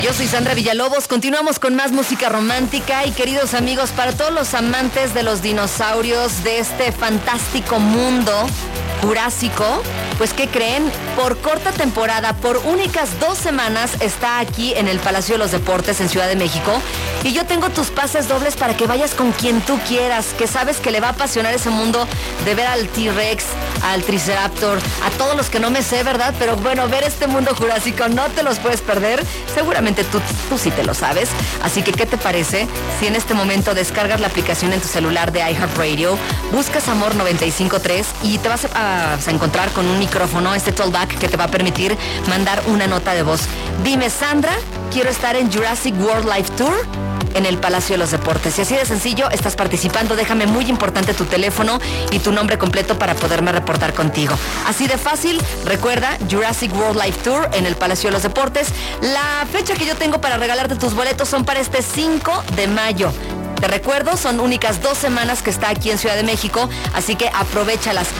Yo soy Sandra Villalobos, continuamos con más música romántica y queridos amigos, para todos los amantes de los dinosaurios, de este fantástico mundo jurásico, pues ¿qué creen? Por corta temporada, por únicas 2 semanas, está aquí en el Palacio de los Deportes en Ciudad de México y yo tengo tus pases dobles para que vayas con quien tú quieras, que sabes que le va a apasionar ese mundo de ver al T-Rex, al Triceraptor, a todos los que no me sé, ¿verdad? Pero bueno, ver este mundo jurásico no te los puedes perder, seguramente tú sí te lo sabes, así que ¿qué te parece si en este momento descargas la aplicación en tu celular de iHeartRadio, buscas Amor 95.3 y te vas a encontrar con un micrófono, este tollback que te va a permitir mandar una nota de voz. Dime, Sandra, quiero estar en Jurassic World Live Tour en el Palacio de los Deportes. Y así de sencillo, estás participando. Déjame muy importante tu teléfono y tu nombre completo para poderme reportar contigo. Así de fácil, recuerda, Jurassic World Live Tour en el Palacio de los Deportes. La fecha que yo tengo para regalarte tus boletos son para este 5 de mayo. Te recuerdo, son únicas 2 semanas que está aquí en Ciudad de México, así que aprovéchalas.